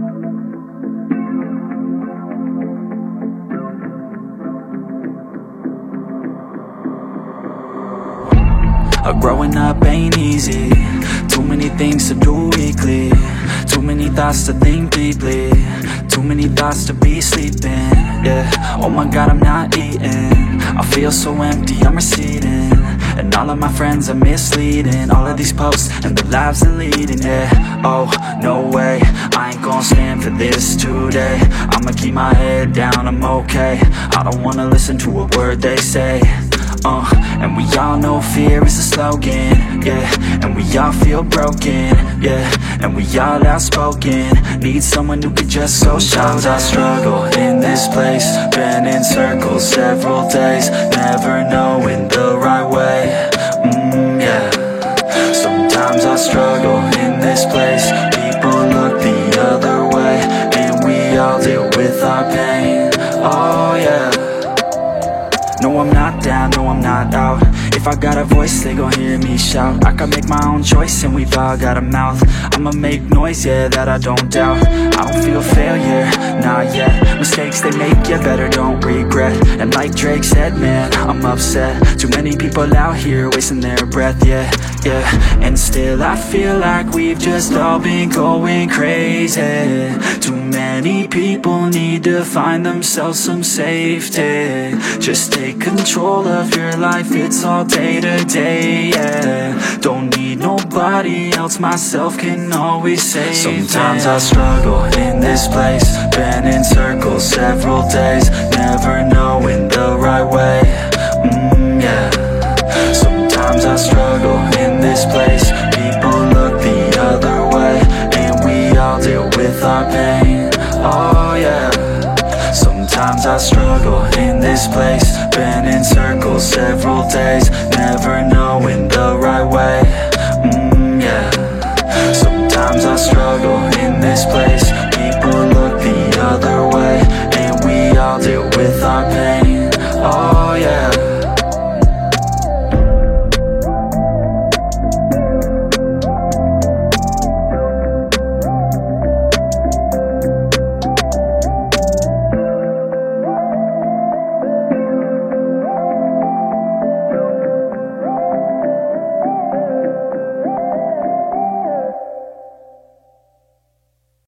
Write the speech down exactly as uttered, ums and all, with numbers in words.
Uh, growing up ain't easy. Too many things to do weekly. Too many thoughts to think deeply. Too many thoughts to be sleeping. Yeah, oh my god, I'm not eating. I feel so empty, I'm receding. And all of my friends are misleading. All of these posts and the lives they're leading. Yeah, oh, no way, I ain't gon' stand for this today. I'ma keep my head down, I'm okay. I don't wanna listen to a word they say. Uh, and we all know fear is a slogan, yeah. And we all feel broken, yeah. And we all outspoken. Need someone who could just so Sometimes I struggle in this place. Been in circles several days, never knowing the right way. Mm, yeah. Sometimes I struggle in this place. People look the other way, and we all deal with our pain. Oh yeah. No, I'm not down, no, I'm not out. If I got a voice, they gon' hear me shout. I can make my own choice and we've all got a mouth. I'ma make noise, yeah, that I don't doubt. I don't feel failure, not yet. Mistakes they make, yeah, better don't regret. And like Drake said, man, I'm upset. Too many people out here wasting their breath, yeah, yeah. And still I feel like we've just all been going crazy. Too many people need to find themselves some safety. Just take control of your life, it's all day to day, yeah. Don't need nobody else, myself can always save. Sometimes I struggle in this place. Been in circles several days, never knowing the right way. Mm, yeah. Sometimes I struggle in this place. People look the other way, and we all deal with our pain. Oh yeah. Sometimes I struggle in this place. Been in circles several days, never knowing the right